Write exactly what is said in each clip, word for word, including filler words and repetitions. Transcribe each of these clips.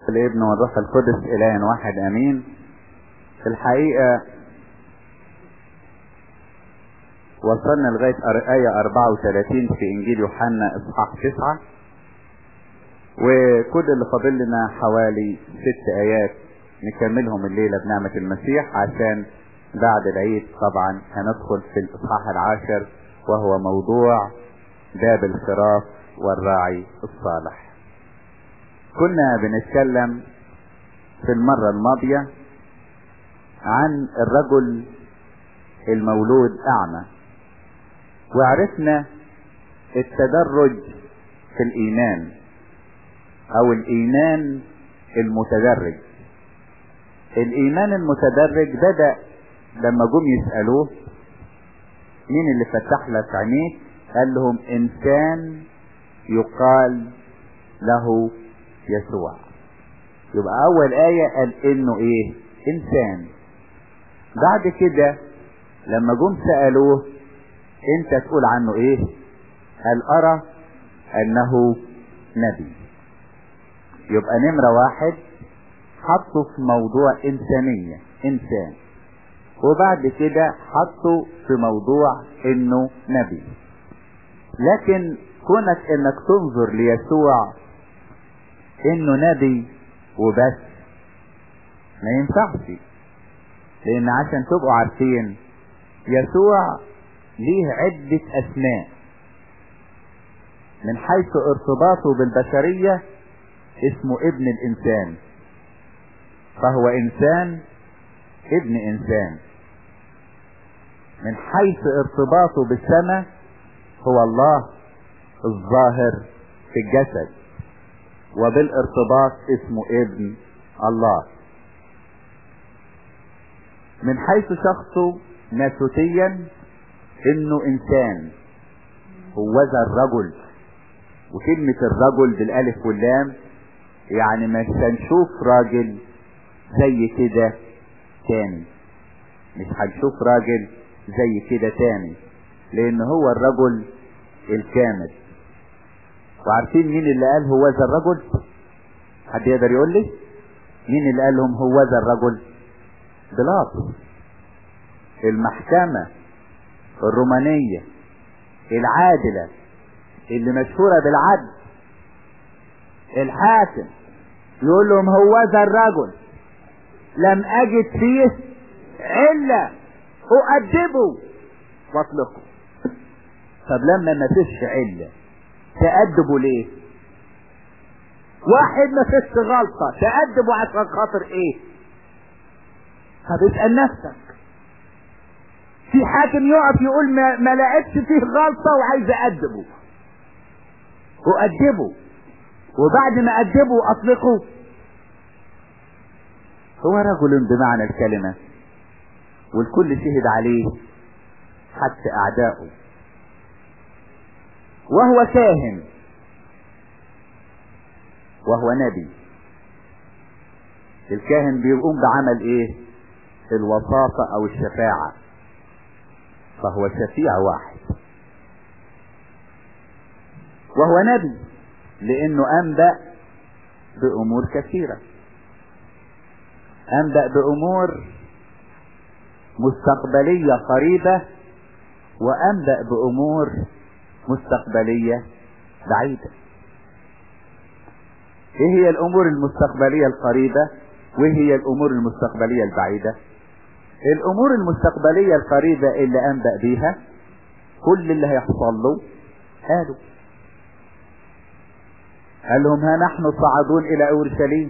الابن والروح القدس إله واحد امين. في الحقيقة وصلنا لغاية آية أربعة وثلاثين في انجيل يوحنا اصحاح تسعة، وكل اللي فاضل لنا حوالي ست ايات نكملهم الليلة بنعمة المسيح، عشان بعد العيد طبعا هندخل في الاصحاح العاشر وهو موضوع باب الخراف والراعي الصالح. كنا بنتكلم في المرة الماضية عن الرجل المولود اعمى، وعرفنا التدرج في الايمان او الايمان المتدرج. الايمان المتدرج بدأ لما جم يسألوه مين اللي فتح لك عينيك، قال لهم انسان يقال له يسوع. يبقى اول آية قال انه ايه؟ انسان. بعد كده لما جم سألوه انت تقول عنه ايه؟ قال ارى انه نبي. يبقى نمرة واحد حطوا في موضوع انسانية، انسان، وبعد كده حطوا في موضوع انه نبي. لكن كونك انك تنظر ليسوع انه نبي وبس ما ينفعش، لان عشان تبقوا عارفين يسوع ليه عدة اسماء. من حيث ارتباطه بالبشرية اسمه ابن الانسان، فهو انسان ابن انسان. من حيث ارتباطه بالسماء هو الله الظاهر في الجسد، وبالارتباط اسمه ابن الله. من حيث شخصه ناسوتيا انه انسان، هو ذا الرجل. وكلمة الرجل بالالف واللام يعني مش هنشوف راجل زي كده تاني، مش هنشوف راجل زي كده تاني، لان هو الرجل الكامل. وعارفين مين اللي قال هو ذا الرجل؟ حد يقدر يقول لي مين اللي قال لهم هو ذا الرجل؟ بيلاطس. المحكمة الرومانية العادلة اللي مشهورة بالعدل، الحاكم يقول لهم هو ذا الرجل لم اجد فيه علة اؤدبه واطلقه. طب لما ما فيش علة تأدبه ليه؟ واحد ما فيش غلطة تأدبه عشان خاطر ايه؟ طب اسأل نفسك. في حاكم يقف يقول ما, ما لقيتش فيه غلطة وعايز أأدبه، أؤدبه، وبعد ما أدبه أطلقه. هو رجل بمعنى الكلمة، والكل شهد عليه حتى أعداؤه. وهو كاهن وهو نبي. الكاهن بيقوم بعمل ايه؟ الوساطة او الشفاعة، فهو شفيع واحد. وهو نبي لانه انبأ بامور كثيرة، انبأ بامور مستقبلية قريبة، وانبأ بامور مستقبلية بعيدة. ايه هي الامور المستقبلية القريبة وايه هي الامور المستقبلية البعيدة؟ الامور المستقبلية القريبة اللي انبأ بيها كل اللي هيحصل له قالوا قال لهم ها نحن صاعدون الى اورشليم،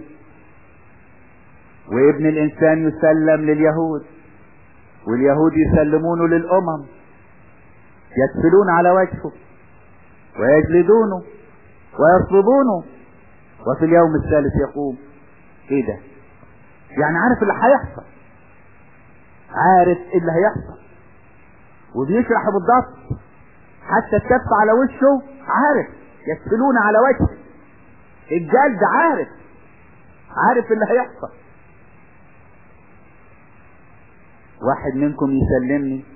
وابن الانسان يسلم لليهود، واليهود يسلمونه للامم، يكفلون على وجهه ويجلدونه ويصلبونه، وفي اليوم الثالث يقوم. ايه ده؟ يعني عارف اللي هيحصل، عارف اللي هيحصل، وبيشرح بالضبط حتى الكف على وشه عارف، يكفلون على وجهه، الجلد عارف، عارف اللي هيحصل. واحد منكم يسلمني،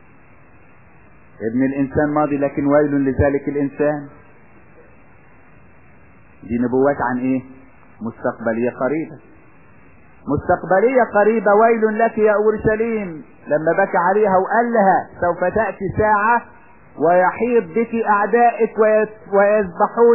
ابن الانسان ماضي لكن ويل لذلك الانسان. دي نبوات عن ايه؟ مستقبلية قريبة. مستقبلية قريبة. ويل لك يا اورشليم لما بكى عليها وقال لها سوف تأتي ساعة ويحيط بك اعدائك ويذبحون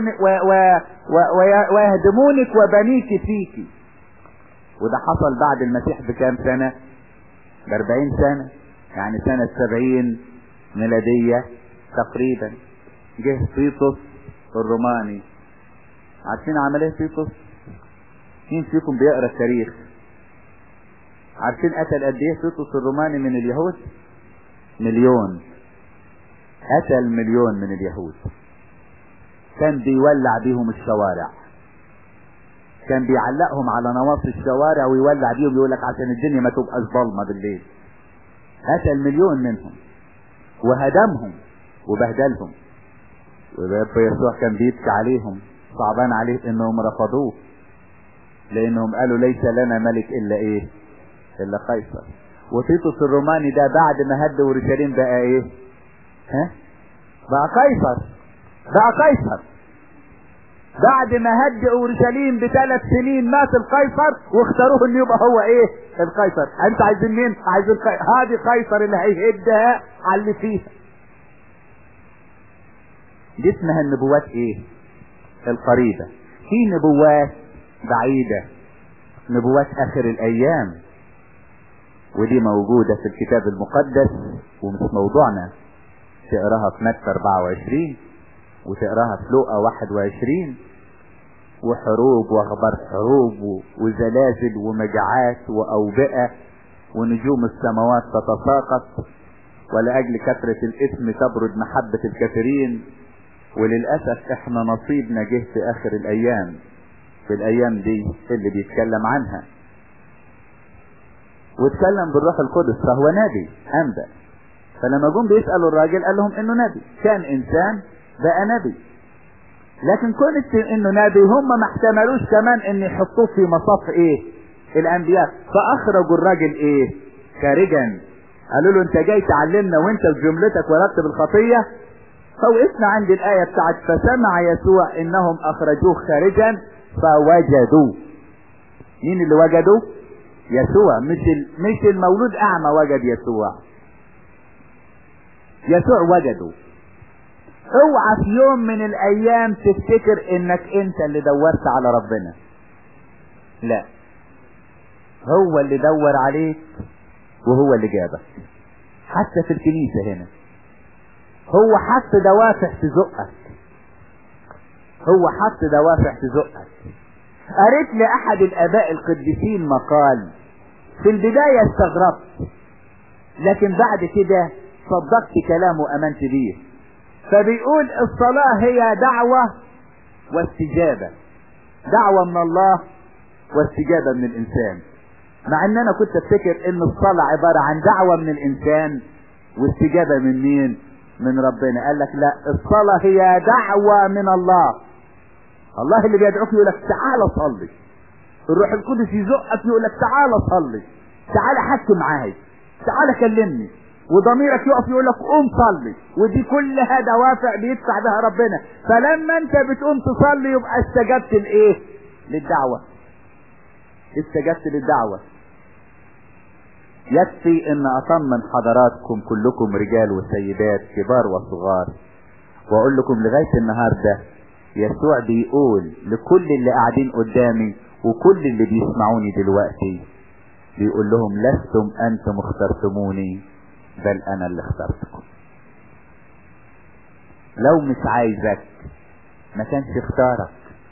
ويهدمونك وبنيك فيك. وده حصل بعد المسيح بكام سنة؟ باربعين سنة، يعني سنة سبعين ميلادية تقريبا. جه تيتوس الروماني. عارفين عمل ايه تيتوس؟ مين فيكم بيقرا التاريخ؟ عارفين قتل قد ايه تيتوس الروماني من اليهود؟ مليون. قتل مليون من اليهود. كان بيولع بيهم الشوارع، كان بيعلقهم على نواصي الشوارع ويولع بيهم، يقول لك عشان الدنيا ما تبقاش ظلمه بالليل. قتل مليون منهم وهدمهم وبهدلهم. وباب يسوع كان بيبكي عليهم، صعبان عليه انهم رفضوه، لانهم قالوا ليس لنا ملك الا ايه؟ الا قيصر. وتيتوس الروماني ده بعد ما هد اورشليم بقى ايه؟ ها؟ بقى قيصر. بقى قيصر بعد ما هد اورشليم بثلاث سنين مات القيصر واختاروه انه يبقى هو ايه؟ القيصر. انت عايزين مين؟ عايزين قيصر. هذه قيصر اللي هيهدها على اللي فيها. دي اسمها النبوات ايه؟ القريبة. في نبوات بعيدة، نبوات اخر الايام، ودي موجودة في الكتاب المقدس ومش موضوعنا. تقراها في متى اربعة وعشرين وتقراها في لوقا واحد وعشرين. وحروب واخبار حروب وزلازل ومجاعات واوبئة ونجوم السماوات تتساقط، ولأجل كثرة الاسم تبرد محبة الكثيرين. وللأسف احنا نصيبنا جه في اخر الايام، في الايام دي اللي بيتكلم عنها واتكلم بالروح القدس فهو نبي انبأ. فلما جم بيسألوا الراجل قال لهم انه نبي، كان انسان بقى نبي. لكن كنت انه نبي هم ما احتملوش كمان ان يحطوه في مصاف ايه؟ الانبياء. فاخرجوا الراجل ايه؟ خارجا. قالوا له انت جاي تعلمنا وانت بجملتك ولدت بالخطية؟ فوقفنا عند الاية بتاعت فسمع يسوع انهم اخرجوه خارجا فوجدوا. مين اللي وجدوا؟ يسوع. مش مش المولود اعمى وجد يسوع، يسوع وجده. اوعى في يوم من الايام تفتكر انك انت اللي دورت على ربنا. لا، هو اللي دور عليك وهو اللي جابك. حتى في الكنيسة هنا هو حط دوافع تزقك، هو حط دوافع تزقك. قريت لأحد الآباء القديسين مقال، في البداية استغربت لكن بعد كده صدقت كلامه وأمنت بيه. فبيقول الصلاة هي دعوة واستجابة، دعوة من الله واستجابة من الإنسان. مع ان انا كنت افتكر ان الصلاة عبارة عن دعوة من الإنسان واستجابة من مين؟ من ربنا. قال لك لا، الصلاة هي دعوة من الله. الله اللي بيدعوك يقول لك تعال صلي. الروح القدس يزقك يقول لك تعال صلي، تعال حكي معاي، تعال كلمني. وضميرك يقف يقول لك قوم صلي. ودي كلها دوافع بيدفع بها ربنا. فلما انت بتقوم تصلي يبقى استجبت لايه؟ للدعوة. استجبت للدعوة. يكفي ان اطمن حضراتكم كلكم رجال وسيدات كبار وصغار واقول لكم لغاية النهاردة يسوع بيقول لكل اللي قاعدين قدامي وكل اللي بيسمعوني دلوقتي، بيقول لهم لستم انتم اخترتموني بل انا اللي اخترتكم. لو مش عايزك ما كانش اختارك.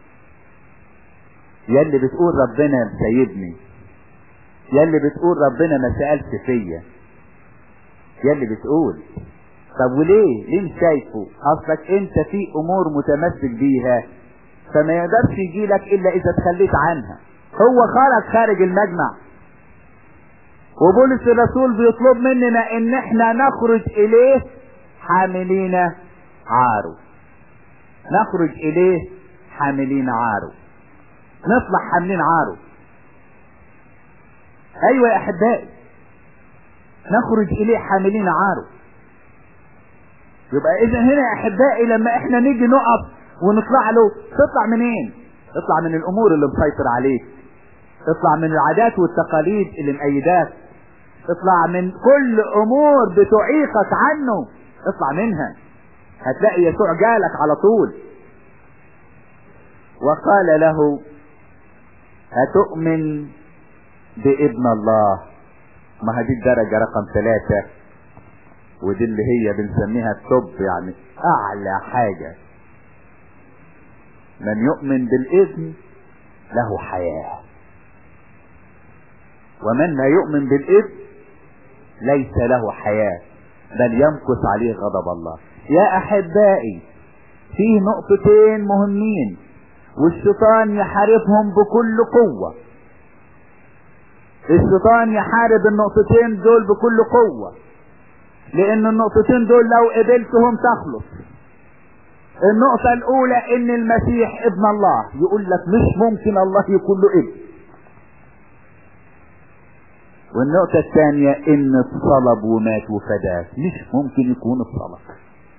ياللي بتقول ربنا سيبني، ياللي بتقول ربنا ما سألش فيا، ياللي بتقول طب وليه؟ ليه مش شايفه؟ اصلك انت في امور متمسك بيها فما يقدرش يجيلك الا اذا تخليت عنها. هو خرج خارج المجمع، وبولس الرسول بيطلب مننا ان احنا نخرج اليه حاملين عاره. نخرج اليه حاملين عاره، نطلع حاملين عاره. ايوه يا احبائي، نخرج اليه حاملين عاره. يبقى اذا هنا يا احبائي لما احنا نيجي نقف ونطلع له، تطلع منين؟ اطلع من الامور اللي مسيطر عليك، اطلع من العادات والتقاليد اللي مأيداك، اطلع من كل امور بتعيقك عنه، اطلع منها، هتلاقي يسوع جالك على طول. وقال له هتؤمن بابن الله. ما هذه الدرجة رقم ثلاثة، ودي اللي هي بنسميها التوب، يعني اعلى حاجة. من يؤمن بالابن له حياة، ومن لا يؤمن بالابن ليس له حياة بل يمكث عليه غضب الله. يا احبائي، فيه نقطتين مهمين والشيطان يحاربهم بكل قوة. الشيطان يحارب النقطتين دول بكل قوة، لان النقطتين دول لو قبلتهم تخلص. النقطة الاولى ان المسيح ابن الله، يقول لك مش ممكن الله يكون له ابن. والنقطة الثانية ان اتصلب ومات وفداك، مش ممكن يكون اتصلب.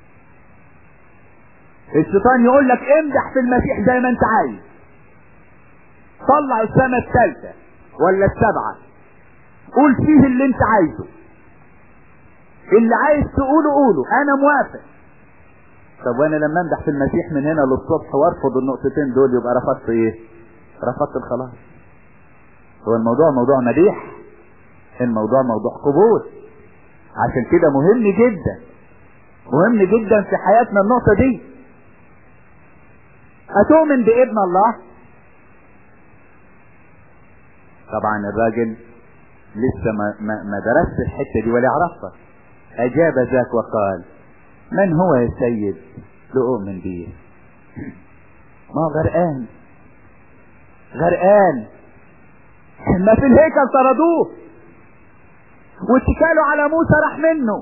الشيطان يقول لك امدح في المسيح زي ما انت عايز، طلع السنة الثالثة ولا السبعة، قول فيه اللي انت عايزه، اللي عايز تقوله قوله، انا موافق. طب وانا لما امدح في المسيح من هنا للصبح وارفض النقطتين دول، يبقى رفضت ايه؟ رفضت الخلاص. هو الموضوع موضوع مديح، الموضوع موضوع قبول. عشان كده مهم جدا مهم جدا في حياتنا النقطة دي. هتؤمن بابن الله؟ طبعا الراجل لسه ما, ما, ما درس الحتة دي ولا يعرفها. اجاب ذاك وقال من هو يا سيد لأؤمن به؟ ما هو غرقان غرقان ما في الهيكل طردوه واتكالوا على موسى راح منه.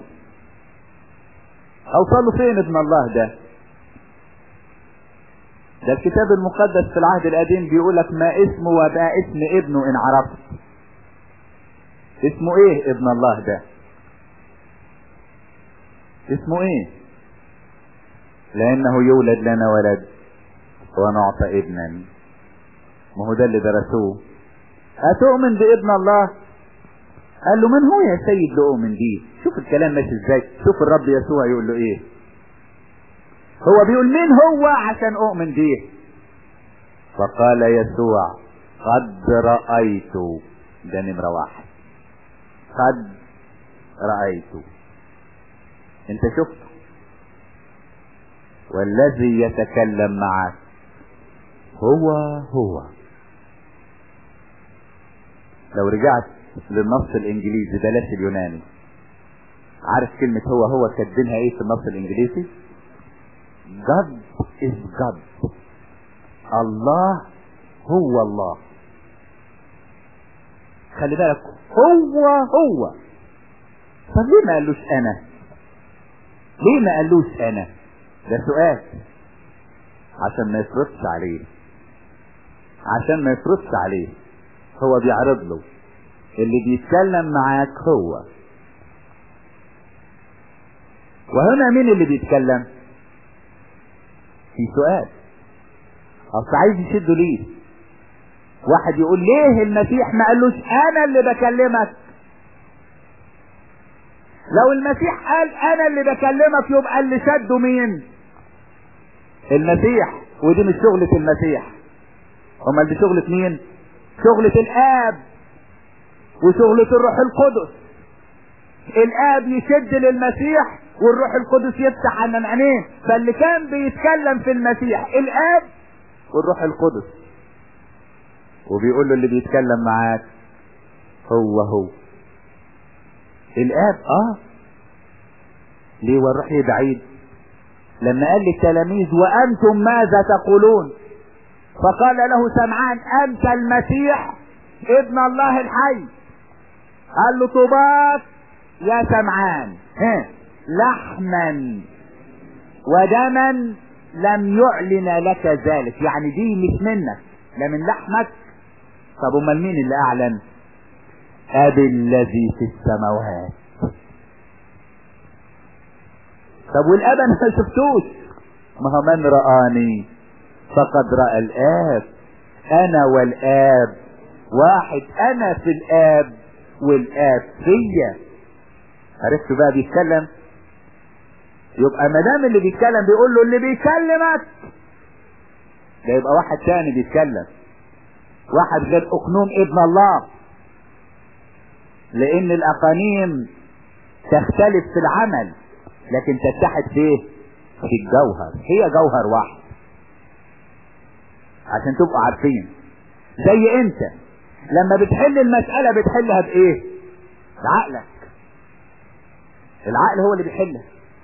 اوصلوا فين ابن الله ده؟ ده الكتاب المقدس في العهد القديم بيقول لك ما اسمه وبقى اسم ابنه ان عرفت. اسمه ايه ابن الله ده؟ اسمه ايه؟ لانه يولد لنا ولد ونعطى ابنا. ما هو ده اللي درسوه. هتؤمن بابن الله؟ قال له من هو يا سيد لأؤمن بيه؟ شوف الكلام ماشي ازاي. شوف الرب يسوع يقول له ايه. هو بيقول مين هو عشان اؤمن بيه. فقال يسوع قد رأيت. ده نمرة واحد، قد رأيت. انت شفته، والذي يتكلم معك هو هو. لو رجعت للنص الانجليزي بلاش اليوناني، عارف كلمة هو هو كاتبينها ايه في النص الانجليزي؟ God is God. الله هو الله. خلي بالك، هو هو. طب ليه ما قالوش انا؟ ليه ما قالوش انا؟ ده سؤال عشان ما يفرضش عليه، عشان ما يفرضش عليه. هو بيعرض له اللي بيتكلم معاك هو. وهنا مين اللي بيتكلم؟ في سؤال اصل عايز يشده ليه. واحد يقول ليه المسيح ما قالوش انا اللي بكلمك؟ لو المسيح قال انا اللي بكلمك يبقى اللي شده مين؟ المسيح. ودي مش شغلة المسيح، امال دي شغلة مين؟ شغلة الاب وشغلة الروح القدس. الاب يشد للمسيح والروح القدس يفتح عن عينيه. فاللي كان بيتكلم في المسيح الاب والروح القدس، وبيقول له اللي بيتكلم معاك هو هو الاب. اه ليه والروح بعيد؟ لما قال للتلاميذ وانتم ماذا تقولون؟ فقال له سمعان انت المسيح ابن الله الحي. قال له طوباك يا سمعان، ها لحما ودما لم يعلن لك ذلك. يعني دي مش منك، لا من لحمك. طب امال مين اللي اعلن؟ ابي الذي في السماوات. طب والاب انا ما شفتوش. ما هو من رآني فقد رأى الاب. انا والاب واحد، انا في الاب والاب فيا. عرفتوا بقى بيتكلم؟ يبقى ما دام اللي بيتكلم بيقول له اللي بيكلمك ده يبقى واحد تاني بيتكلم، واحد غير اقنوم ابن الله، لان الاقانيم تختلف في العمل لكن تتحد فيه في الجوهر، هي جوهر واحد عشان تبقوا عارفين. زي انت لما بتحل المسألة بتحلها بايه؟ بعقلك، العقل هو اللي بيحلها،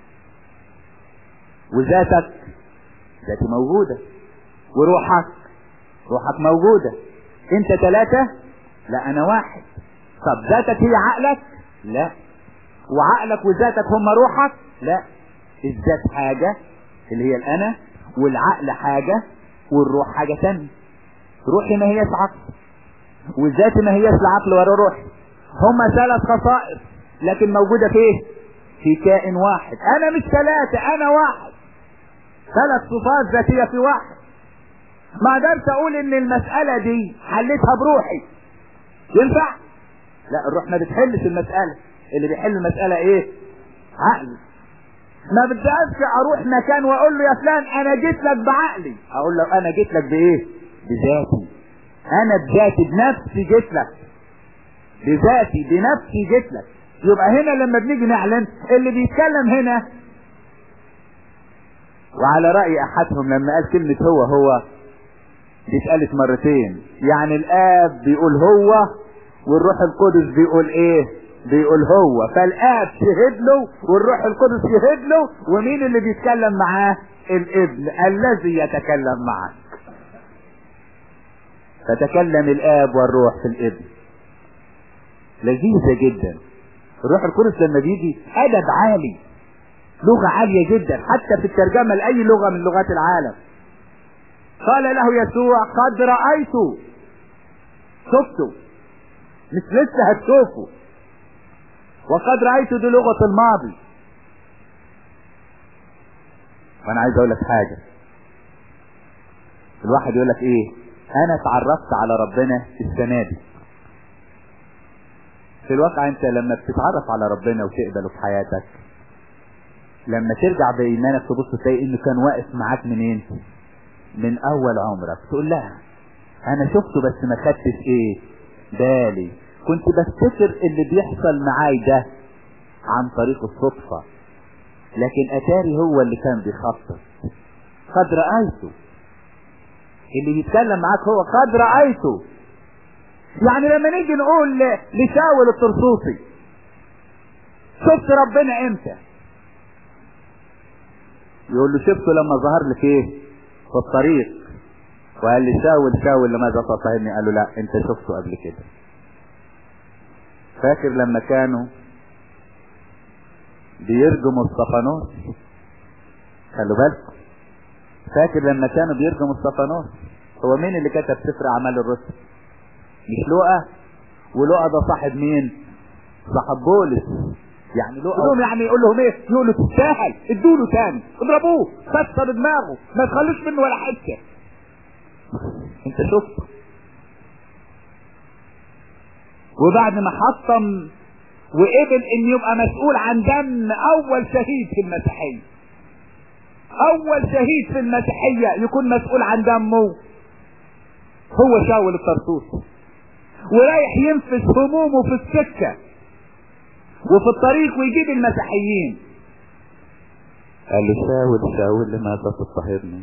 وذاتك ذاتي موجودة، وروحك روحك موجودة. انت ثلاثة؟ لا انا واحد. طب ذاتك هي عقلك؟ لا. وعقلك وذاتك هم روحك؟ لا. الذات حاجة اللي هي الانا، والعقل حاجة، والروح حاجة تانية. روحي ما هيش عقل، وذاتي ما هيش العقل ولا روحي، هم ثلاث خصائص لكن موجودة فيه في كائن واحد. انا مش ثلاثة، انا واحد، ثلاث صفات ذاتية في واحد. ما قدرت اقول ان المسألة دي حلتها بروحي، ينفع؟ لا، الروح ما بتحلش المسألة، اللي بيحل المسألة ايه؟ عقلي. ما بدأش اروح مكان واقول له يا فلان انا جيت لك بعقلي، اقول له انا جيت لك بايه؟ بذاتي، انا بذاتي بنفسي جيت لك، بذاتي بنفسي جيت لك. يبقى هنا لما بنيجي نعلن اللي بيتكلم هنا، وعلى رأي احدهم لما قال كلمة هو هو دي اتقالت مرتين، يعني الاب بيقول هو والروح القدس بيقول ايه؟ بيقول هو. فالاب شهد له والروح القدس شهد له، ومين اللي بيتكلم معاه؟ الابن الذي يتكلم معك. فتكلم الاب والروح في الابن. لذيذة جدا. الروح القدس لما بيجي ادب عالي، لغة عالية جدا حتى في الترجمة لأي لغة من لغات العالم. قال له يسوع قد رأيته، شفته، مش لسه هتشوفه. وقد رأيته دي لغة الماضي. وانا عايز اقول لك حاجة، الواحد يقول لك ايه؟ انا اتعرفت على ربنا السنة دي. في الواقع انت لما بتتعرف على ربنا وتقبله في حياتك، لما ترجع بإيمانك تبص تلاقي انه كان واقف معاك منين؟ من اول عمرك. تقول لها انا شفته بس ما خدتش ايه بالي، كنت بفتكر اللي بيحصل معاي ده عن طريق الصدفة، لكن اتاري هو اللي كان بيخطط. قد رأيته، اللي بيتكلم معاك هو قد رأيته. يعني لما نيجي نقول لشاول الطرسوسي شفت ربنا امتى؟ يقول له شفته لما ظهر لك ايه؟ في الطريق، وقال لي شاول شاول لماذا تضطهدني؟ قال له لا انت شفته قبل كده. فاكر لما كانوا بيرجموا اسطفانوس؟ خلوا بالكم، فاكر لما كانوا بيرجموا اسطفانوس؟ هو مين اللي كتب سفر اعمال الرسل؟ مش لوقا؟ ولوقا ده صاحب مين؟ صاحب بولس. يعني لوقا يعني يقول لهم ايه؟ يقول له تستاهل، ادوا له تاني، اضربوه، كسر دماغه، ما تخلوش منه ولا حته. انت شفت؟ وبعد ما حطم وقبل ان يبقى مسؤول عن دم اول شهيد في المسيحيه، اول شهيد في المسيحيه يكون مسؤول عن دمه هو شاول الطرسوسي، ورايح ينفذ همومه في السكه وفي الطريق ويجيب المسيحيين. قال له شاول شاول لماذا تضطهدني؟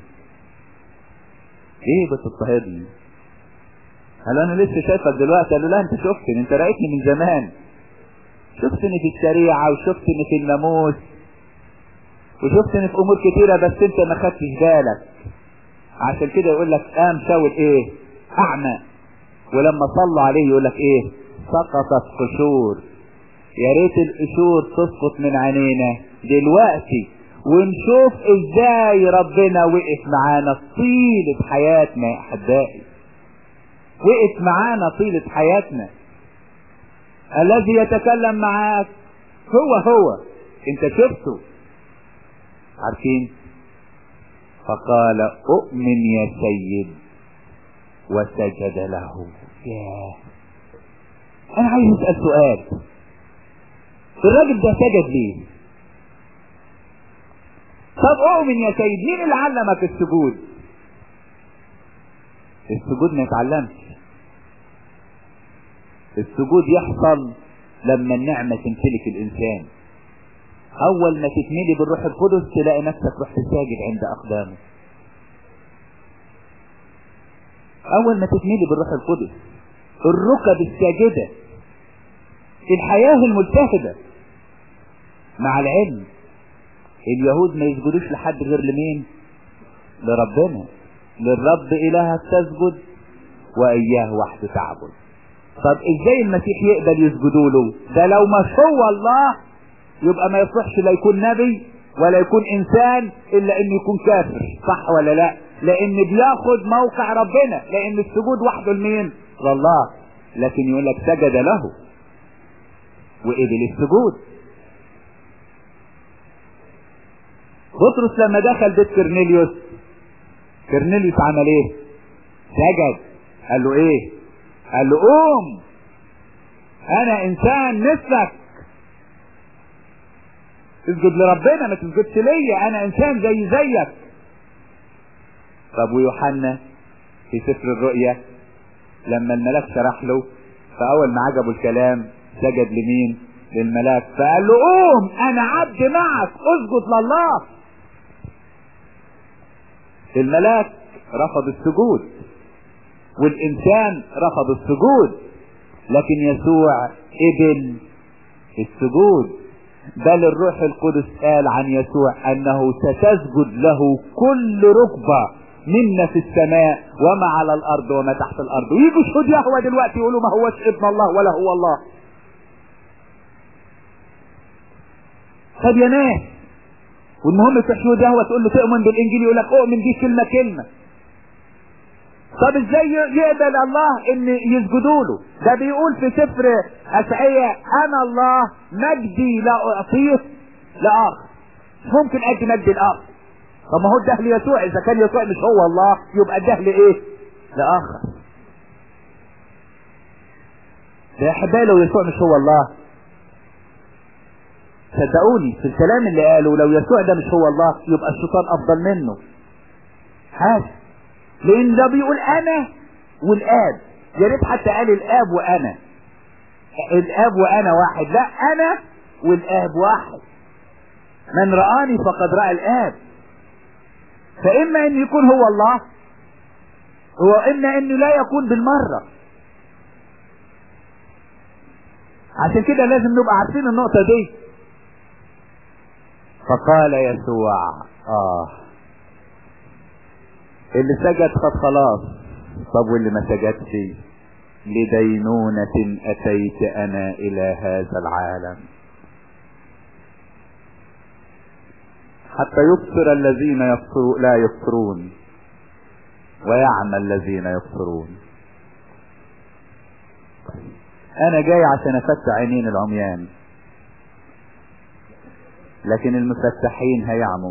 ايه بتضطهدني؟ قال انا لسه شايفك دلوقتي. قال له لا انت شفتني، انت رأيتني من زمان، شفتني في الشريعة وشفتني في الناموس وشفتني في امور كتيرة بس انت ما خدتش بالك. عشان كده يقول لك قام شاول ايه؟ اعمى، ولما صلوا عليه يقول لك ايه؟ سقطت قشور. يا ريت القشور تسقط من عينينا دلوقتي ونشوف ازاي ربنا وقف معانا طيلة حياتنا يا احبائي، وقف معانا طيلة حياتنا. الذي يتكلم معاك هو هو انت شفته. عارفين؟ فقال اؤمن يا سيد وسجد له. ياه، انا عايز اسأل سؤال، الراجل ده سجد ليه؟ طب اؤمن يا سيد، مين اللي علمك السجود؟ السجود ما يتعلمش، السجود يحصل لما النعمة تمتلك الانسان. اول ما تتملي بالروح القدس تلاقي نفسك رحت ساجد عند اقدامه. اول ما تتملي بالروح القدس، الركب الساجدة، الحياة الملتهبة. مع العلم اليهود ما يسجدوش لحد غير لمين؟ لربنا. للرب إلهك تسجد وإياه وحده تعبد. طب ازاي المسيح يقبل يسجدوا له؟ ده لو مش هو الله يبقى ما يصلحش لا يكون نبي ولا يكون انسان الا انه يكون كافر، صح ولا لا؟ لان بياخد موقع ربنا، لان السجود وحده لمين؟ لله. لكن يقول لك سجد له وقبل السجود. بطرس لما دخل بيت كرنيليوس، كرنيليوس عمل ايه؟ سجد. قال له ايه؟ قال له قوم، انا انسان مثلك، اسجد لربنا ما تسجدش ليا، انا انسان زي زيك. طب ويوحنا في سفر الرؤيا لما الملاك شرح له، فاول ما عجبه الكلام سجد لمين؟ للملاك. فقال له قوم، انا عبد معك، اسجد لله. الملاك رفض السجود والانسان رفض السجود، لكن يسوع قبل السجود. بل الروح القدس قال عن يسوع انه ستسجد له كل ركبة منا في السماء وما على الارض وما تحت الارض. ويجوا شهود يهوه دلوقتي يقولوا ما هوش ابن الله ولا هو الله. طب يا ناس، والمهم في شهود يهوه تقول له تؤمن بالانجيل، يقول لك اؤمن دي كلمه كلمه. طب ازاي يقبل الله ان يسجدوا له؟ ده بيقول في سفر اشعياء انا الله مجدي لا اعطيه لاخر. مش ممكن ادي مجد الاخر. طب ما هو الده ليسوع، اذا كان يسوع مش هو الله يبقى الده لايه؟ لاخر. ده احبائي لو يسوع مش هو الله، صدقوني في الكلام اللي قاله، لو يسوع ده مش هو الله يبقى الشيطان افضل منه حاجه. لان ده بيقول انا والاب، يا ريت حتى قال الاب وانا، الاب وانا واحد. لا، انا والاب واحد. من رآني فقد رأى الاب. فاما ان يكون هو الله، واما انه لا يكون بالمرة. عشان كده لازم نبقى عارفين النقطة دي. فقال يسوع اه اللي سجد خد خلاص. طب واللي ما سجدش؟ لدينونة اتيت انا الى هذا العالم حتى يبصر الذين يبصرون لا يبصرون ويعمى الذين يبصرون. انا جاي عشان افتح عينين العميان، لكن المفتحين هيعموا.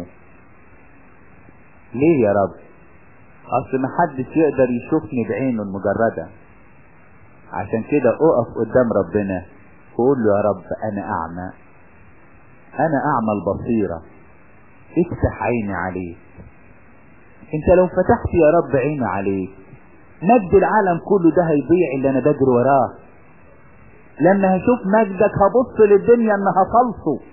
ليه يا رب؟ اصل محدش يقدر يشوفني بعينه المجردة. عشان كده اقف قدام ربنا وقول له يا رب انا اعمى، انا اعمى البصيرة، افتح عيني عليك. انت لو فتحت يا رب عيني عليك، مجد العالم كله ده هيضيع اللي انا بجري وراه. لما هشوف مجدك هبص للدنيا انها خلصه.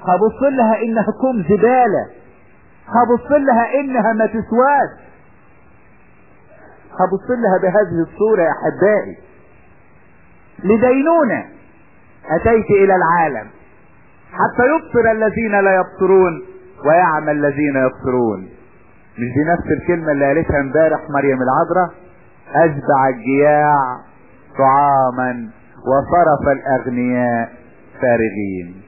هبص لها انها كوم زبالة، هبص لها انها ما تسواش، هبص لها بهذه الصورة يا احبائي. لدينونة اتيت الى العالم حتى يبصر الذين لا يبصرون ويعمى الذين يبصرون. مش دي نفس الكلمة اللي قالتها امبارح مريم العذراء؟ اشبع الجياع طعاما وصرف الاغنياء فارغين.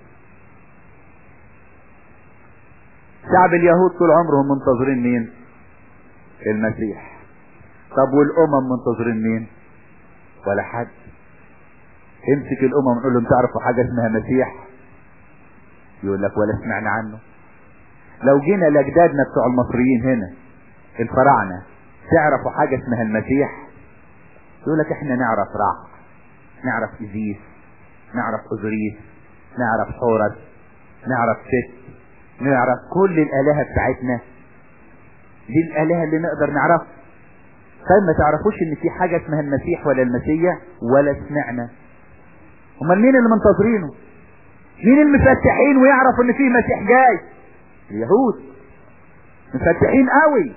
شعب اليهود طول عمرهم منتظرين مين؟ المسيح. طب والامم منتظرين مين؟ ولا حد. امسك الامم نقول لهم تعرفوا حاجة اسمها مسيح؟ يقول لك ولا سمعنا عنه. لو جينا لاجدادنا بتوع المصريين هنا الفراعنة تعرفوا حاجة اسمها المسيح؟ يقول لك احنا نعرف راح، نعرف ازيس، نعرف ازريس، نعرف حورس، نعرف ست، نعرف كل الالهة بتاعتنا. دي الالهة اللي نقدر نعرف. طيب ما تعرفوش ان في حاجة اسمها المسيح ولا المسيح؟ ولا سمعنا. امال مين اللي منتظرينه؟ مين المفتحين ويعرفوا ان في مسيح جاي؟ اليهود. مفتحين قوي،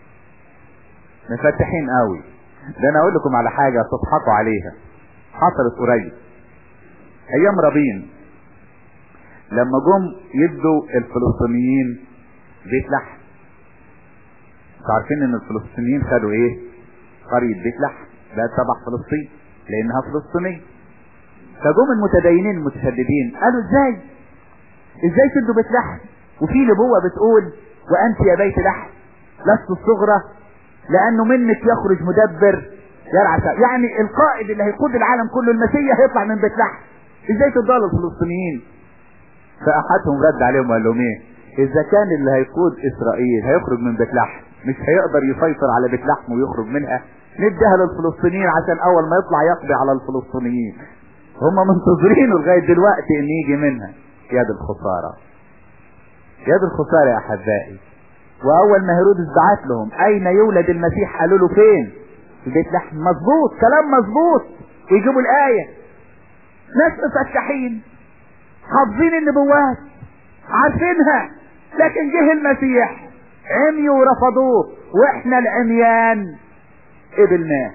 مفتحين قوي. ده انا اقول لكم على حاجة تضحكوا عليها، حصلت قريب ايام رابين لما جم يدوا الفلسطينيين بيت لحم. انتوا عارفين ان الفلسطينيين خدوا ايه؟ قرية بيت لحم، ده تبع فلسطين لانها فلسطينية. فجم المتدينين المتشددين قالوا ازاي ازاي تدوا بيت لحم وفي نبوة بتقول وانت يا بيت لحم لست الصغرى لانه منك يخرج مدبر يرعى. يعني القائد اللي هيقود العالم كله المسيح هيطلع من بيت لحم، ازاي تدوا للفلسطينيين؟ فاحدهم رد عليهم وقال لهم ايه؟ اذا كان اللي هيقود اسرائيل هيخرج من بيت لحم مش هيقدر يسيطر على بيت لحم ويخرج منها، نديها للفلسطينيين عشان اول ما يطلع يقضي على الفلسطينيين. هم منتظرينه لغاية دلوقتي ان يجي منها. يد الخسارة، يد الخسارة يا احبائي. واول ما هيرودس بعت لهم اين يولد المسيح قالوا له فين؟ في بيت لحم. مظبوط، كلام مظبوط. ويجيبوا الاية. ناس مفتحين حافظين النبوات عارفينها، لكن جه المسيح عميوا ورفضوه، واحنا العميان قبلناه.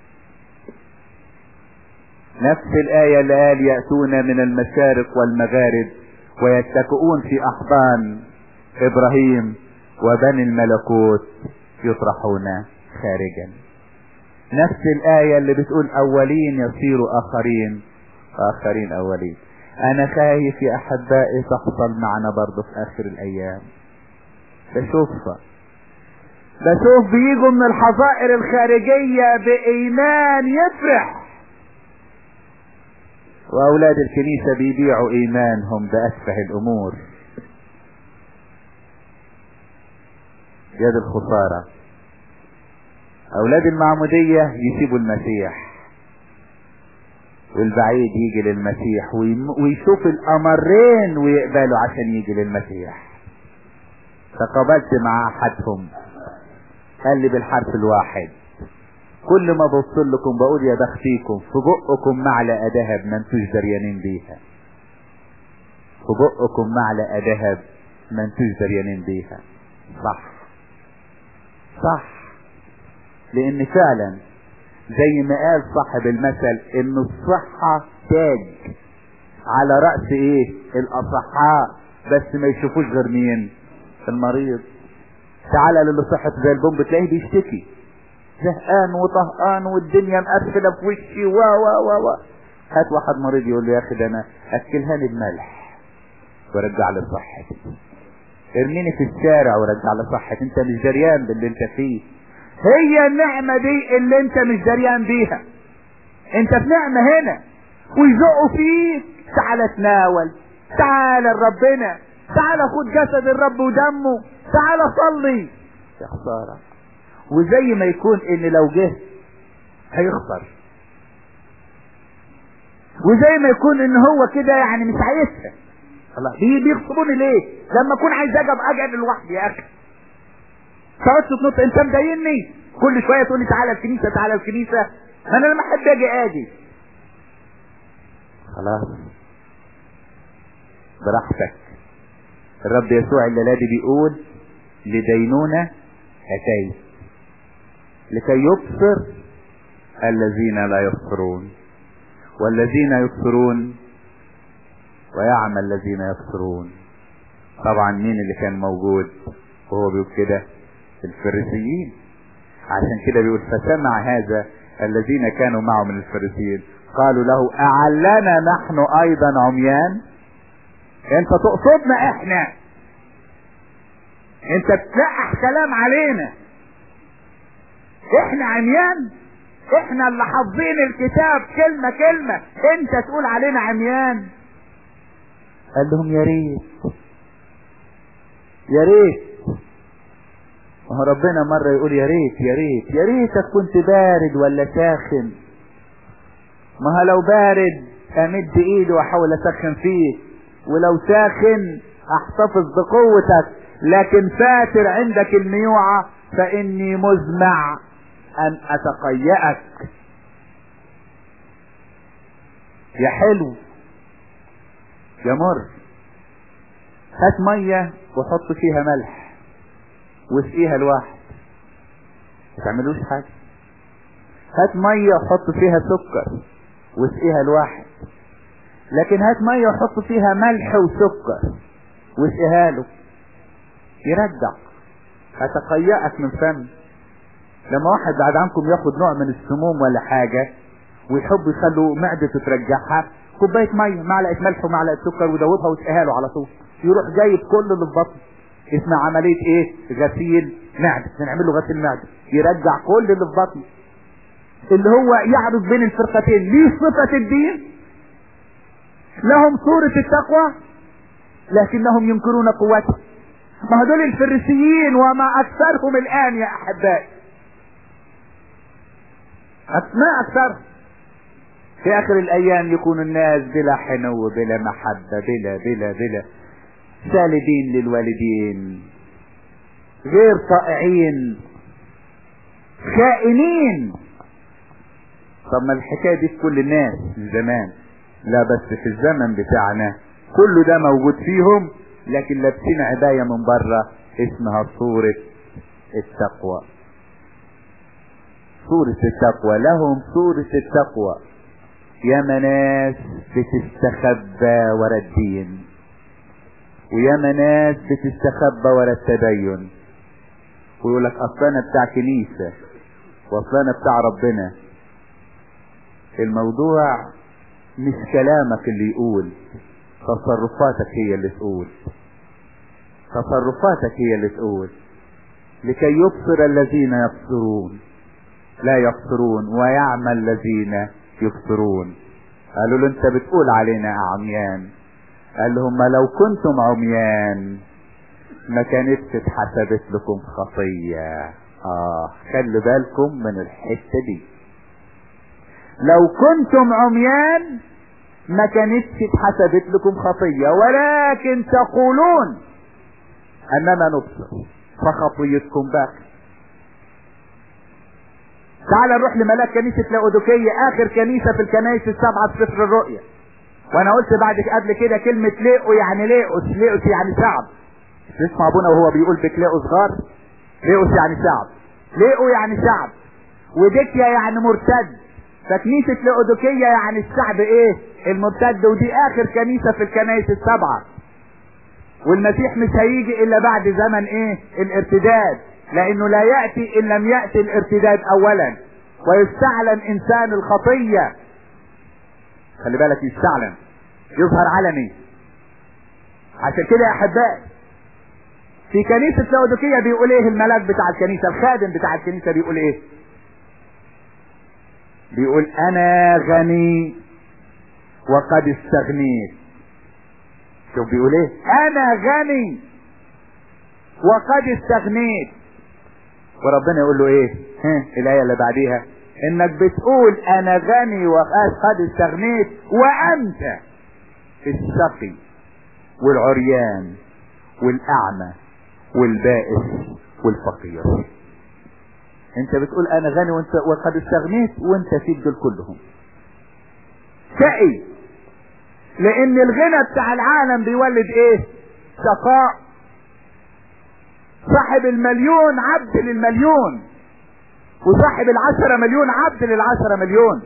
نفس الآية اللي قال يأتون من المشارق والمغارب ويتكئون في أحضان إبراهيم وبني الملكوت يطرحون خارجا. نفس الآية اللي بتقول أولين يصيروا آخرين آخرين أولين. أنا خايف يا أحبائي تحصل معنا برضه في آخر الأيام. بشوفها بشوف بيجوا من الحظائر الخارجية بإيمان يفرح، واولاد الكنيسة بيبيعوا ايمانهم بأسفه الامور. يد الخسارة. اولاد المعمودية يسيبوا المسيح والبعيد يجي للمسيح ويشوف الامرين ويقبلوا عشان يجي للمسيح. تقابلت مع احدهم قال لي بالحرف الواحد كل ما بوصل لكم بقول يا بختيكم في بقكم معلقة ذهب ما انتوش دريانين بيها. في بقكم معلقة ذهب ما انتوش دريانين بيها. صح صح. لان فعلا زي ما قال صاحب المثل ان الصحة تاج على رأس ايه؟ الاصحاء، بس ما يشوفوش غير مين؟ المريض. تعالى للي صحته زي البوم بتلاقيه بيشتكي زهقان وطهقان والدنيا مقفله في وشي و و و و هات واحد مريض يقول له يا اخي ده انا اكلهاني بملح ورجع لي صحتي، ارميني في الشارع ورجع لي صحتي. انت مش دريان باللي انت فيه. هي النعمه دي اللي انت مش دريان بيها. انت في نعمه هنا ويزقوا فيك. تعالى تناول، تعالى لربنا، تعالى خد جسد الرب ودمه، تعالى صلي. يا خساره. وزي ما يكون ان لو جه هيخسر، وزي ما يكون ان هو كده يعني مش عايزها. الله بيغصبوني ليه؟ لما اكون عايز اجي ابقى اجي لوحدي يا اخي. تقعد تنط انت مضايقني كل شويه تقول لي تعالى الكنيسه تعالى الكنيسه. انا لما احب اجي اجي. خلاص براحتك. الرب يسوع الليلة دي بيقول لدينونة أتيت لكي يبصر الذين لا يبصرون والذين يبصرون ويعمى الذين يبصرون. طبعا مين اللي كان موجود وهو بيقول كده؟ الفريسيين. عشان كده بيقول فسمع هذا الذين كانوا معه من الفريسيين قالوا له أعلنا نحن أيضا عميان؟ انت تقصدنا احنا؟ انت بتلقح كلام علينا؟ احنا عميان؟ احنا اللي حافظين الكتاب كلمة كلمة، انت تقول علينا عميان؟ قال لهم يا ريت يا ريت. ما هو ربنا مرة يقول يا ريت يا ريت يا ريتك كنت بارد ولا ساخن. ما هو لو بارد امد ايدي واحاول اسخن فيه، ولو ساخن احتفظ بقوتك، لكن فاتر عندك الميوعة فاني مزمع ان اتقيأك. يا حلو يا مر، هات مية وحط فيها ملح واسقيها الواحد ما تعملوش حاجة. هات مية وحط فيها سكر واسقيها الواحد، لكن هات مية وحط فيها ملح وسكر واسقيها له يرجع، هتقيأك من فم. لما واحد بعد عنكم ياخد نوع من السموم ولا حاجة ويحب يخلوا معدته ترجعها، كوباية مية معلقة ملح ومعلقة سكر ودوبها واسقيها له على طول، يروح جايب كل اللي في بطنه. اسمها عملية ايه؟ غسيل معدة. بنعمل له غسيل معدة يرجع كل اللي في بطنه. اللي هو يعرض بين الفرقتين، ليه صفة الدين، لهم صورة التقوى لكنهم ينكرون قوته. ما هدول الفريسيين وما اكثرهم الان يا احبائي، ما اكثرهم. في اخر الايام يكون الناس بلا حنو بلا محبة بلا بلا بلا سالبين للوالدين، غير طائعين، خائنين. طب ما الحكاية دي في كل الناس من زمان، لا بس في الزمن بتاعنا كل ده موجود فيهم، لكن لابسين عباية من بره اسمها صورة التقوى. صورة التقوى، لهم صورة التقوى. يا ناس بتستخبى ورا الدين، ويا ناس بتستخبى ورا التدين، ويقول لك اصل انا بتاع كنيسة واصل انا بتاع ربنا. الموضوع مش كلامك اللي يقول، تصرفاتك هي اللي تقول. تصرفاتك هي اللي تقول. لكي يبصر الذين يبصرون لا يبصرون ويعمى الذين يبصرون. قالوا له انت بتقول علينا عميان. قال لهم لو كنتم عميان ما كانتش اتحسبت لكم خطية. اه خلوا بالكم من الحتة دي. لو كنتم عميان ما كانتش اتحسبت لكم خطية، ولكن تقولون اننا نبصر فخطيتكم باقي. تعال نروح لملاك كنيسة لاوديكية، اخر كنيسة في الكنائس السبعة في سفر الرؤيا. وانا قلت بعد قبل كده كلمة ليئو يعني ليئوس، ليئوس يعني شعب. تسمع ابونا وهو بيقول بكلاء صغار، ليئوس يعني شعب، ليئو يعني شعب، وديكيا يعني مرتد. فكنيسة لاوديكية يعني الشعب ايه؟ المرتد. ودي اخر كنيسة في الكنائس السبعة، والمسيح مش هيجي الا بعد زمن ايه؟ الارتداد، لانه لا يأتي ان لم يأتي الارتداد اولا ويستعلن انسان الخطية. خلي بالك يستعلن، يظهر علني. عشان كده يا احبائي في كنيسة لاوديكية بيقول ايه الملاك بتاع الكنيسة، الخادم بتاع الكنيسة بيقول ايه؟ بيقول انا غني وقد استغنيت. شوف بيقول ايه؟ انا غني وقد استغنيت. وربنا يقول له ايه؟ ها الايه اللي بعديها، انك بتقول انا غني وقد استغنيت وانت الشقي والعريان والاعمى والبائس والفقير. انت بتقول انا غني وانت وقد استغنيت وانت فيك دول كلهم شقي. لان الغنى بتاع العالم بيولد ايه؟ شقاء. صاحب المليون عبد للمليون، وصاحب العشرة مليون عبد للعشرة مليون.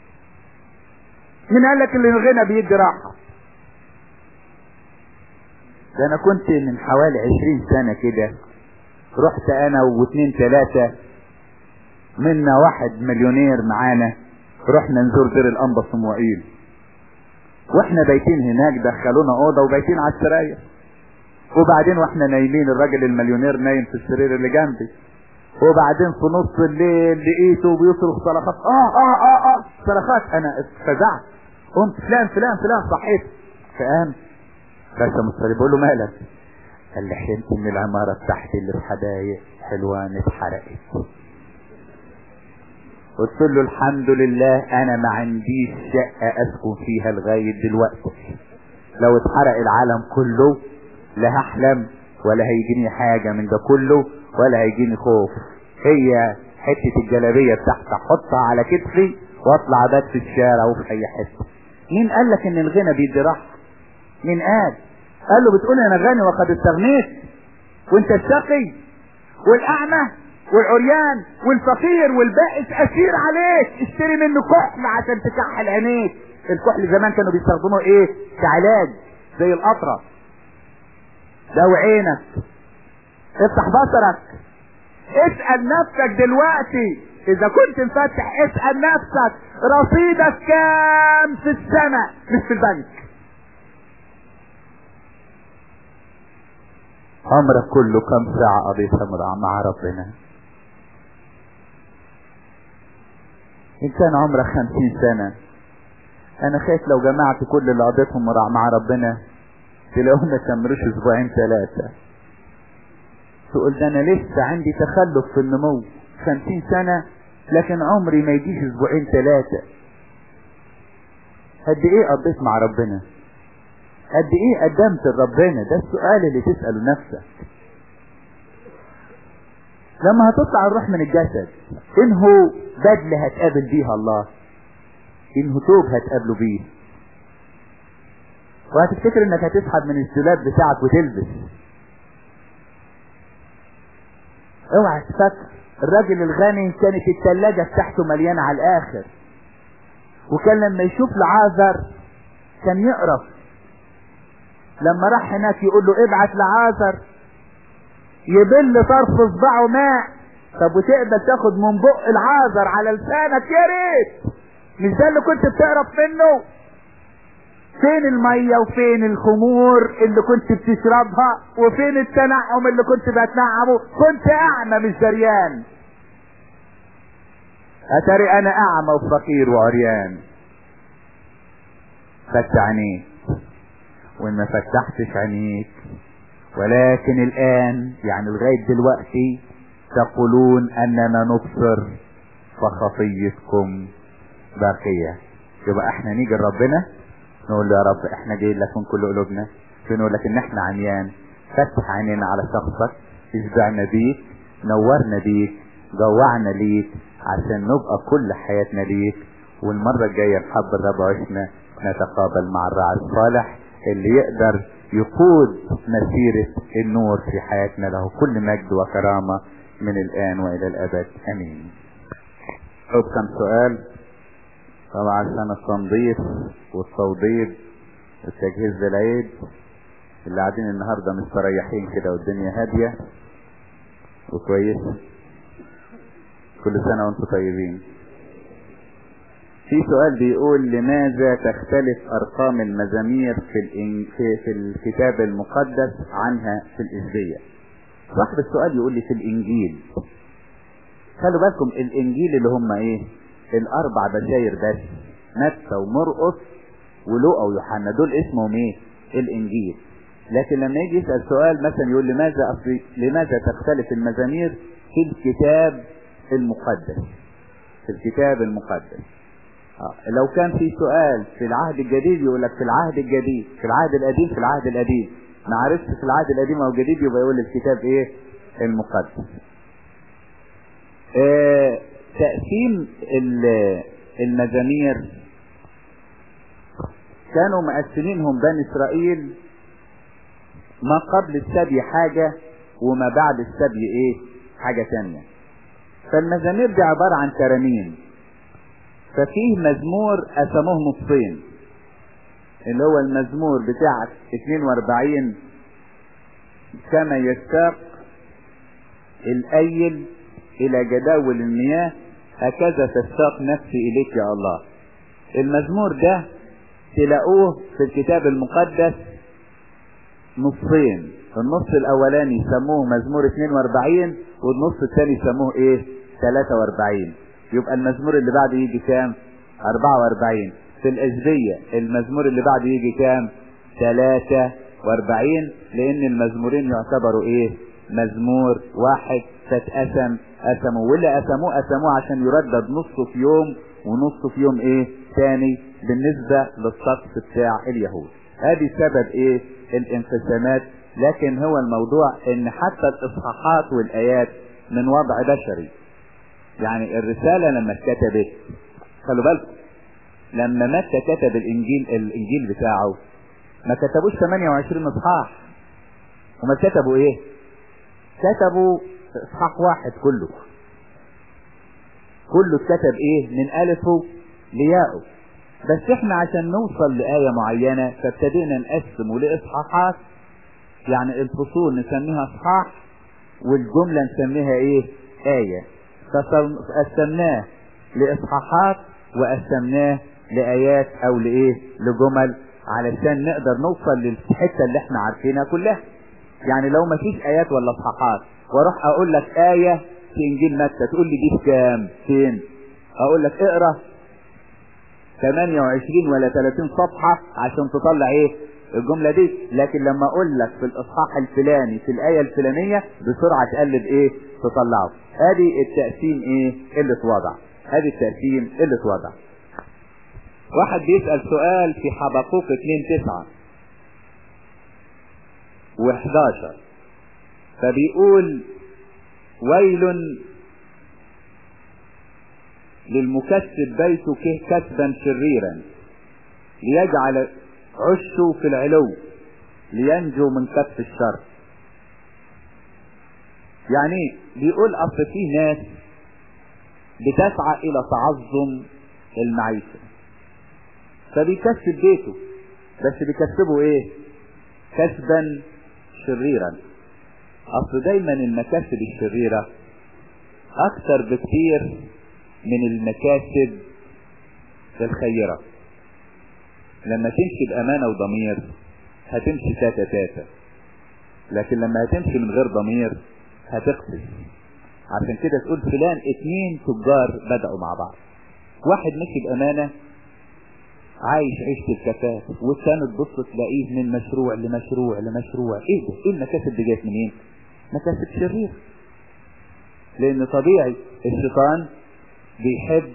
مين قال لك ان الغنى بيدي راحة؟ ده انا كنت من حوالي عشرين سنة كده، رحت انا واتنين تلاتة منا واحد مليونير معانا، رحنا نزور دير الانبا صموئيل، واحنا بايتين هناك دخلونا اوضه وبايتين على السراير، وبعدين واحنا نايمين الراجل المليونير نايم في السرير اللي جنبي، وبعدين في نص الليل لقيته بيصرخ صرخات اه اه اه اه صرخات. انا اتفزعت، قمت فلان فلان فلان صحيت، فقام رسم الصليب. بقول له مالك؟ قال لي حلمت ان العماره بتاعتي اللي في حدايق حلوان اتحرقت. قلت له الحمد لله انا ما عنديش شقه اسكن فيها لغايه دلوقتي، لو اتحرق العالم كله لا هحلم ولا هيجيني حاجه من ده كله ولا هيجيني خوف. هي حته الجلابيه بتاعتي احطها على كتفي واطلع بات في الشارع وفي اي حته. مين قال لك ان الغنى بيدي راحه؟ مين قال؟ قال له بتقول انا غني وقد استغنيت وانت الشقي والاعمى والعريان والفقير والبائس اسير عليك، اشتري منه كحل عشان تكحل عينيك. الكحل زمان كانوا بيستخدموه ايه؟ كعلاج زي القطره. داوي عينك، افتح بصرك، اسأل نفسك دلوقتي اذا كنت مفتح، اسأل نفسك رصيدك كام في السنة مش في البنك. عمرك كله كم ساعة قضيتها مع ربنا؟ ان كان عمرك خمسين سنة، انا خايف لو جمعت كل اللي قضيتهم مع ربنا تلاقوهم ما كملوش اسبوعين ثلاثة. تقول ده انا لسه عندي تخلف في النمو، خمسين سنة لكن عمري ما يجيش اسبوعين ثلاثة. قد ايه قضيت مع ربنا؟ قد ايه قدمت لربنا؟ ده السؤال اللي تسأله نفسك. لما هتطلع الروح من الجسد، انه بدل هتقابل بيها الله، انه توب هتقابله بيه، وهتفتكر انك هتسحب من الدولاب بتاعك وتلبس. اوعى تفكر. الراجل الغني كانت الثلاجة بتاعته مليانة على الاخر، وكان لما يشوف لعازر كان يقرف. لما راح هناك يقول له ابعت لعازر يبل طرف اصبعه ماء. طب وتقبل تاخد من بق العازر على لسانك؟ يا ريت. مش ده اللي كنت بتقرف منه؟ فين المية وفين الخمور اللي كنت بتشربها وفين التنعم اللي كنت بتنعمه؟ كنت اعمى مش دريان. اتاري انا اعمى وفقير وعريان. فتح عينيك، وان ما فتحتش عينيك ولكن الان يعني لغاية دلوقتي تقولون اننا نبصر فخطيتكم باقية. يبقى احنا نيجي لربنا نقول له يا رب احنا جايين لك من كل قلوبنا، بنقول لك ان احنا عميان، فتح عينينا على شخصك، اشبعنا بيك، نورنا بيك، جوعنا ليك عشان نبقى كل حياتنا ليك. والمرة الجاية نحب الرب وعشنا نتقابل مع الراعي الصالح اللي يقدر يقود مسيرة النور في حياتنا. له كل مجد وكرامة من الآن وإلى الأبد أمين. طب كم سؤال طبعا عشان التنظيف والتوضيب والتجهيز للعيد، اللي قاعدين النهاردة مستريحين كده والدنيا هادية وكويسة. كل سنة وانتم طيبين. في سؤال بيقول لماذا تختلف ارقام المزامير في, الإن... في في الكتاب المقدس عنها في الإسبية؟ صاحب السؤال يقول لي في الانجيل. خلوا بالكم الانجيل اللي هم ايه؟ الاربع بشاير بس، متى ومرقس ولوقا ويوحنا، دول اسمهم ايه؟ الانجيل. لكن لما يجي يسأل سؤال مثلا يقول لماذا أصلي لماذا تختلف المزامير في الكتاب المقدس؟ في الكتاب المقدس. آه. لو كان في سؤال في العهد الجديد يقول لك في العهد الجديد، في العهد القديم في العهد القديم. ما عرفش في العهد القديم او الجديد يبقى يقول الكتاب ايه؟ المقدس. آه تقسيم المزامير كانوا مقسمينهم بني اسرائيل ما قبل السبي حاجة وما بعد السبي ايه حاجة تانية. فالمزامير دي عبارة عن ترانيم. ففيه مزمور قسموه نصين، اللي هو المزمور بتاع اثنين واربعين كما يشتاق الأيل إلى جداول المياه هكذا تشتاق نفسي إليك يا الله. المزمور ده تلاقوه في الكتاب المقدس نصين، النص الأولاني يسموه مزمور اثنين واربعين والنص الثاني يسموه ايه ثلاثة واربعين. يبقى المزمور اللي بعده يجي كام؟ اربعة واربعين. في الأجبية المزمور اللي بعده يجي كام؟ ثلاثة واربعين، لأن المزمورين يعتبروا ايه مزمور واحد. فاتقسم قسموا، واللي قسموه قسموه عشان يردد نصه في يوم ونصه في يوم ايه تاني بالنسبة للطقس بتاع اليهود. ادي سبب ايه الانقسامات. لكن هو الموضوع ان حتى الاصحاحات والايات من وضع بشري. يعني الرسالة لما اتكتبت، خلوا بالكم، لما متى كتب الانجيل الانجيل بتاعه ما كتبوش ثمانية وعشرين اصحاح، وما كتبوا ايه كتبوا اصحاح واحد كله كله اتكتب ايه من الفه لياءه. بس احنا عشان نوصل لآية معينة فابتدينا نقسمه لإصحاحات. يعني الفصول نسميها اصحاح والجملة نسميها ايه آية. فقسمناه لإصحاحات وقسمناه لآيات او لايه لجمل علشان نقدر نوصل للحتة اللي احنا عارفينها كلها. يعني لو ما فيش آيات ولا اصحاحات واروح اقول لك آية في انجيل متى تقول لي دي في كام فين؟ اقول لك اقرأ ثمانية وعشرين ولا ثلاثين صفحة عشان تطلع ايه الجملة دي. لكن لما اقول لك في الاصحاح الفلاني في الآية الفلانية بسرعة تقلب ايه تطلعه. ادي التقسيم ايه اللي اتوضع، ادي التقسيم اللي اتوضع. واحد بيسأل سؤال في حبقوق اتنين تسعة وحداشر، فبيقول ويل للمكسب بيته كسبا شريرا ليجعل عشه في العلو لينجو من كف الشر. يعني بيقول اصل في ناس بتسعى الى تعظم المعيشة فبيكسب بيته، بس بيكسبه ايه كسبا شريرا. اصل دايما المكاسب الشريرة اكثر بكتير من المكاسب الخيرة. لما تمشي بامانة وضمير هتمشي تاتا تاتا، لكن لما هتمشي من غير ضمير هتقفز. عشان كده تقول فلان اتنين تجار بدأوا مع بعض، واحد مشي بامانة عايش عيشة الكفاف، والثاني تبص تلاقيه من مشروع لمشروع لمشروع. ايه ده؟ ايه المكاسب دي جاية منين؟ مكاسب شرير. لان طبيعي الشيطان بيحب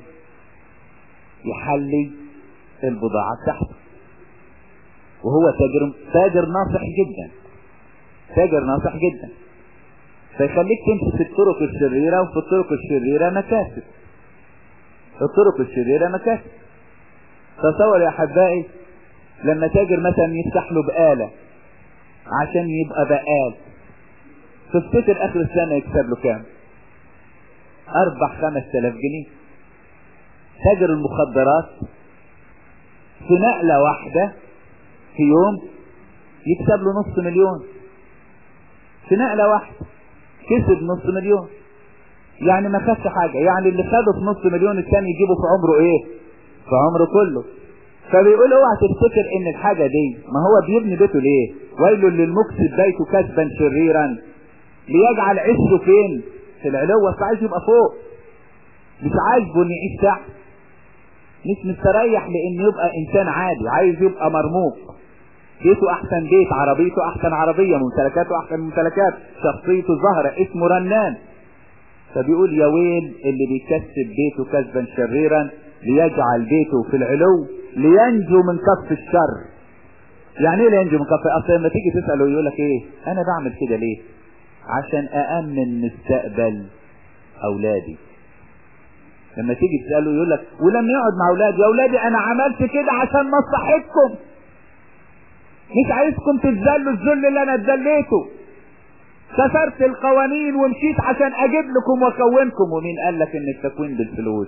يحلي البضاعة بتاعته، وهو تاجر تاجر ناصح جدا تاجر ناصح جدا فيخليك تمشي في الطرق الشريرة، وفي الطرق الشريرة مكاسب الطرق الشريرة مكاسب. تصور يا احبائي لما تاجر مثلا يفتح له بقالة عشان يبقى بقال، تفتكر اخر السنة يكسب له كام؟ اربع خمس تلاف جنيه. تاجر المخدرات في نقلة واحدة في يوم يكسب له نص مليون. في نقلة واحدة كسب نص مليون، يعني ما خدش حاجة. يعني اللي خده في نص مليون الثاني يجيبه في عمره ايه في عمره كله. فبيقول اوعى تفتكر ان الحاجة دي، ما هو بيبني بيته ليه؟ ويل للمكسب بيته كسبا شريرا ليجعل عشه فين في العلو. بس عايز يبقى فوق، مش عايزه ان يعيش تحت، مش مستريح لان يبقى انسان عادي، عايز يبقى مرموق. بيته احسن بيت، عربيته احسن عربية، ممتلكاته احسن ممتلكات، شخصيته ظاهرة، اسمه رنان. فبيقول يا ويل اللي بيكسب بيته كسبا شريرا ليجعل بيته في العلو لينجو من كف الشر. يعني ايه لينجو من كف؟ اصلا لما تيجي تسأله يقول لك ايه انا بعمل كده ليه؟ عشان أأمن مستقبل اولادي. لما تيجي تسأله يقول لك ولما يقعد مع اولادي، يا اولادي انا عملت كده عشان مصلحتكم. مش عايزكم تتذلوا الذل اللي انا اتذليته. كسرت القوانين ومشيت عشان اجيب لكم واكونكم. ومين قال لك ان التكوين بالفلوس؟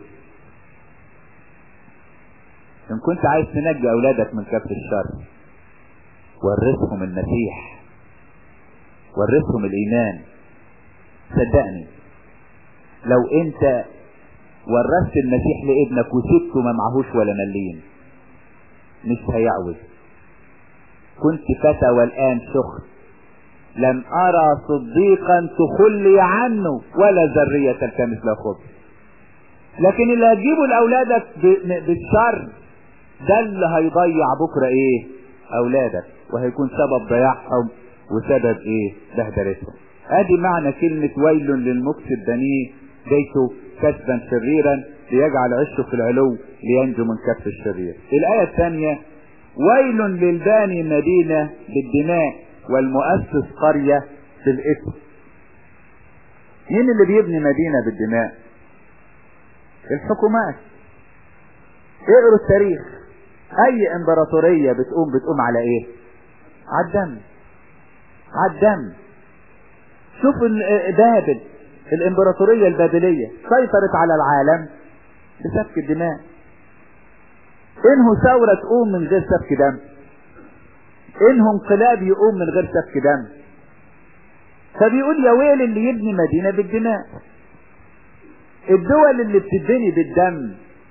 ان كنت عايز تنجي اولادك من كف الشر ورثهم المسيح، ورثهم الايمان. صدقني لو انت ورثت المسيح لابنك وسبته ما معهوش ولا مليم مش هيعوز. كنت فتى والان شخص، لم ارى صديقا تخلي عنه ولا ذرية تلتمس له خبز. لكن اللي هتجيبه لاولادك بالشر ده اللي هيضيع بكرة ايه اولادك، وهيكون سبب ضياعهم وسبب ايه بهدلتهم. ادي معنى كلمة ويل للمكسب بنيه بيته كسبا شريرا ليجعل عشه في العلو لينجو من كف الشرير. الآية الثانية ويل للباني مدينة بالدماء والمؤسس قرية بالإثم. مين اللي بيبني مدينة بالدماء؟ الحكومات. اقروا التاريخ، اي امبراطورية بتقوم بتقوم على ايه؟ على الدم، على الدم. شوف بابل، الامبراطورية البابلية سيطرت على العالم بسفك الدماء. انه ثورة تقوم من غير سفك دم، انه انقلاب يقوم من غير سفك دم. فبيقول يا ويل اللي يبني مدينة بالدماء. الدول اللي بتبني بالدم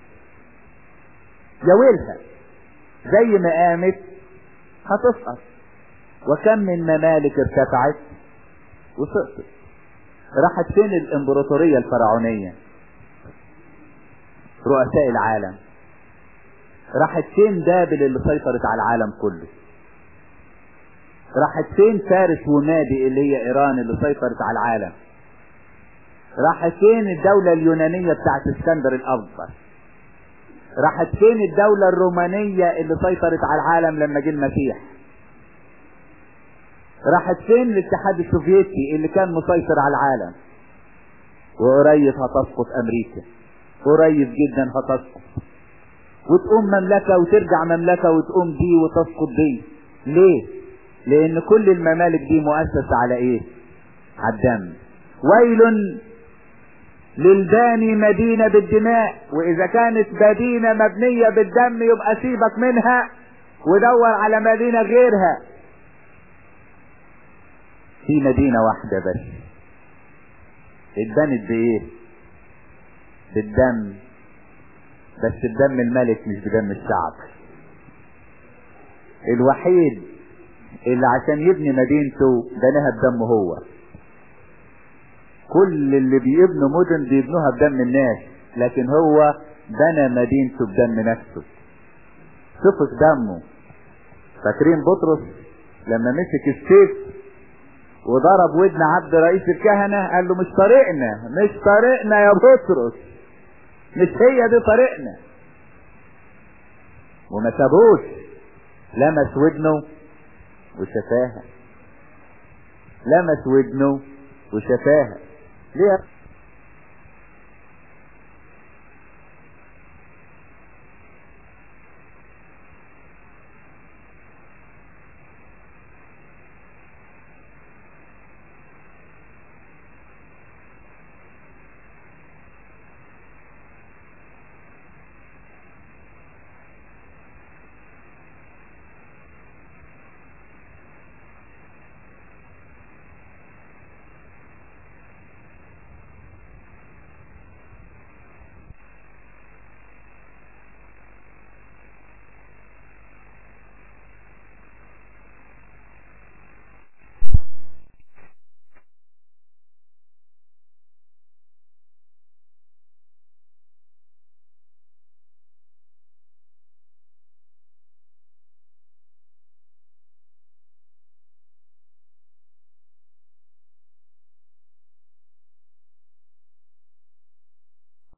يا ويلها، زي ما قامت هتسقط. وكم من ممالك ارتفعت وسقطت. راحت فين الامبراطورية الفرعونية؟ رؤساء العالم. راحت فين بابل اللي سيطرت على العالم كله؟ راحت فين فارس ومادي اللي هي ايران اللي سيطرت على العالم؟ راحت فين الدولة اليونانية بتاعت اسكندر الاكبر؟ راحت فين الدولة الرومانية اللي سيطرت على العالم لما جه المسيح؟ راحت فين الاتحاد السوفيتي اللي كان مسيطر على العالم؟ وقريب هتسقط امريكا، قريب جدا هتسقط، وتقوم مملكة وترجع مملكة وتقوم دي وتسقط دي. ليه؟ لان كل الممالك دي مؤسسة على ايه؟ على الدم. ويل للباني مدينة بالدماء. واذا كانت مدينة مبنية بالدم يبقى سيبك منها ودور على مدينة غيرها. في مدينة واحدة بس اتبنت بايه؟ بالدم، بس بدم الملك مش بدم الشعب. الوحيد اللي عشان يبني مدينته بناها بدمه هو. كل اللي بيبنوا مدن بيبنوها بدم الناس، لكن هو بنى مدينته بدم نفسه. شوفوا دمه. فاكرين بطرس لما مسك السيف وضرب ودن عبد رئيس الكهنة؟ قال له مش طريقنا، مش طريقنا يا بطرس، مش هي دي طريقنا. وما سابوش، لمس ودنه وشفاها، لمس ودنه وشفاها. ليه؟